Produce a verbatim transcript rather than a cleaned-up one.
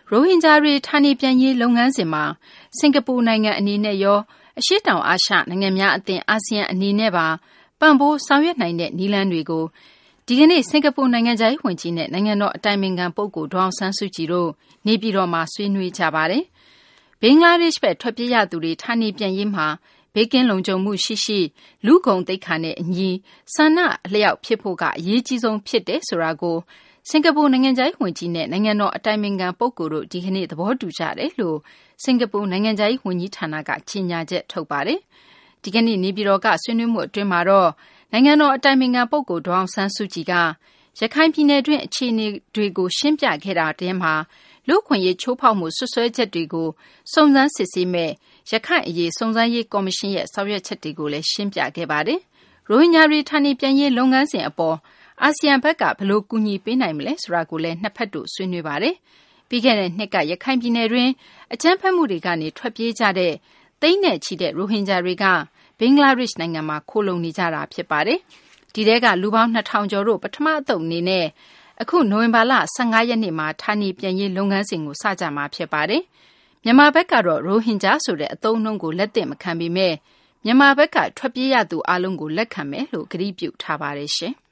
ရိုဟင်ဂျာတွေဌာနေပြန်ရေးလုပ်ငန်းစဉ်မှာစင်ကာပူနိုင်ငံအနေနဲ့ရောအရှေ့တောင်အာရှနိုင်ငံများအသင်းအာဆီယံအနေနဲ့ပါပံ့ပိုးဆောင်ရွက်နိုင်တဲ့နည်းလမ်းတွေကိုဒီကနေ့စင်ကာပူနိုင်ငံခြားရေးဝန်ကြီးနဲ့နိုင်ငံတော်အတိုင်ပင်ခံပုဂ္ဂိုလ်ဒေါအောင်ဆန်းစုကြည်တို့နေပြည်တော်မှာဆွေးနွေးကြပါတယ်။ဘင်္ဂလားဒေ့ရှ်ဘက်ထွက်ပြေးရသူတွေဌာနေပြန်ရေးမှာဘေးကင်းလုံခြုံမှုရှိရှိလူ့ဂုဏ်သိက္ခာနဲ့အညီဆန္ဒအလျောက်ဖြစ်ဖို့ကအရေးကြီးဆုံးဖြစ်တယ်ဆိုတာကိုစင်ကာပူနိုင်ငံခြားရေးဝန်ကြီးနဲ့နိုင်ငံတော်အတိုင်ပင်ခံပုဂ္ဂိုလ်တို့ဒီကနေ့သဘောတူကြတယ်လို့စင်ကာပူနိုင်ငံခြားရေးဝန်ကြီးဌာနကကြေညာချက်ထုတ်ပါတယ်။ဒီကနေ့နေပြည်တော်ကဆွေးနွေးမှုအတွင်းမှာတော့နိုင်ငံတော်အတိုင်ပင်ခံပုဂ္ဂိုလ်ဒေါအောင်ဆန်းစုကြည်ကရခိုင်ပြည်နယ်တွင်းအခြေအနေတွေကိုရှင်းပြခဲ့တာတည်းမှာလူ့ခွင့်ရေးချိုးဖောက်မှုဆွဆွဲချက်တွေကိုစုံစမ်းစစ်ဆေးမဲ့ရခိုင်အရေးစုံစမ်းရေးကော်မရှင်ရဲ့ဆောင်ရွက်ချက်တွေကိုလည်းရှင်းပြခဲ့ပါတယ်။ရိုဟင်ဂျာတွေဌာနေပြန်ရေးလုပ်ငန်းစဉ်အပေါ်အာဆီယံဘက်ကဘယ်လိုကူညီပေးနိုင်မလဲဆိုတာကိုလည်းနှစ်ဖက်တို့ဆွေးနွေးပါတယ်။ပြီးခဲ့တဲ့နှစ်ကရခိုင်ပြည်နယ်တွင်းအကြမ်းဖက်မှုတွေကနေထွက်ပြေးကြတဲ့သိန်းနဲ့ချီတဲ့ရိုဟင်ဂျာတွေကဘင်္ဂလားဒေ့ရှ်နိုင်ငံမှာခိုလုံနေကြတာဖြစ်ပါတယ်။ဒီထဲကလူပေါင်းနှစ်ထောင်ကျော်တို့ပထမအသုတ်အနေနဲ့အခုနိုဝင်ဘာလ၁၅ရက်နေ့မှာဌာနေပြန်ရေးလုပ်ငန်းစဉ်ကိုစကြမှာဖြစ်ပါတယ်။မြန်မာဘက်ကတော့ရိုဟင်ဂျာဆိုတဲ့အသုံးအနှုန်းကိုလက်သင့်မခံပေမဲ့မြန်မာဘက်ကထွက်ပြေးရသူအလုံးကိုလက်ခံမယ်လို့ကတိပြုထားပါတယ်ရှင်။